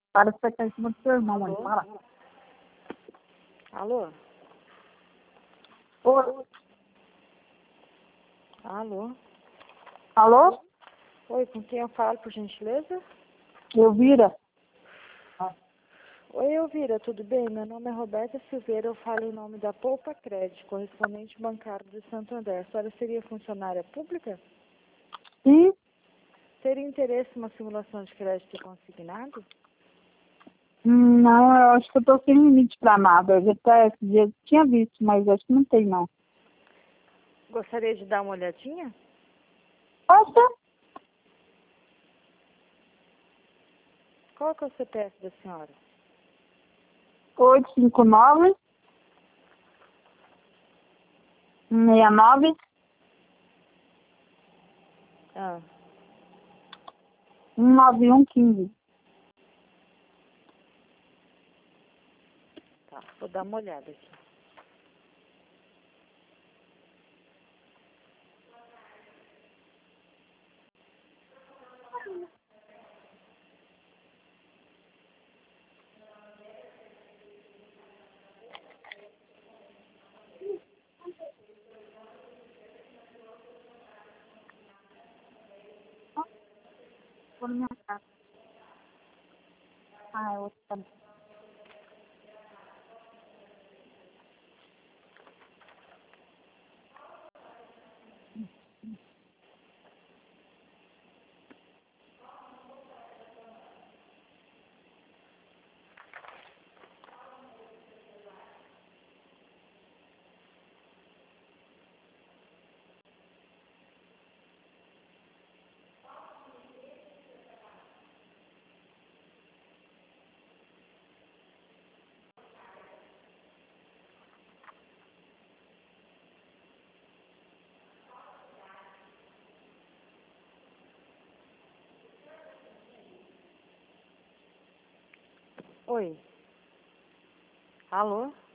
Para você cair em cima do seu irmão, mãe. Alô? Para. Alô? Oi. Alô? Alô? Oi, com quem eu falo, por gentileza? Elvira? Oi, Elvira, tudo bem? Meu nome é Roberta Silveira, eu falo em nome da Poupa Crédito, correspondente bancário de Santo André. A senhora seria funcionária pública? Sim? Teria interesse em uma simulação de crédito consignado? Não, eu acho que eu tô sem limite pra nada. Eu já até esse dia tinha visto, mas acho que não tem, não. Gostaria de dar uma olhadinha? Poxa, Qual que é o CPF da senhora? 859 69 Ah, 19115. tá. Vou dar uma olhada aqui. Vou na minha casa. Ah, é outra. Oi. Alô?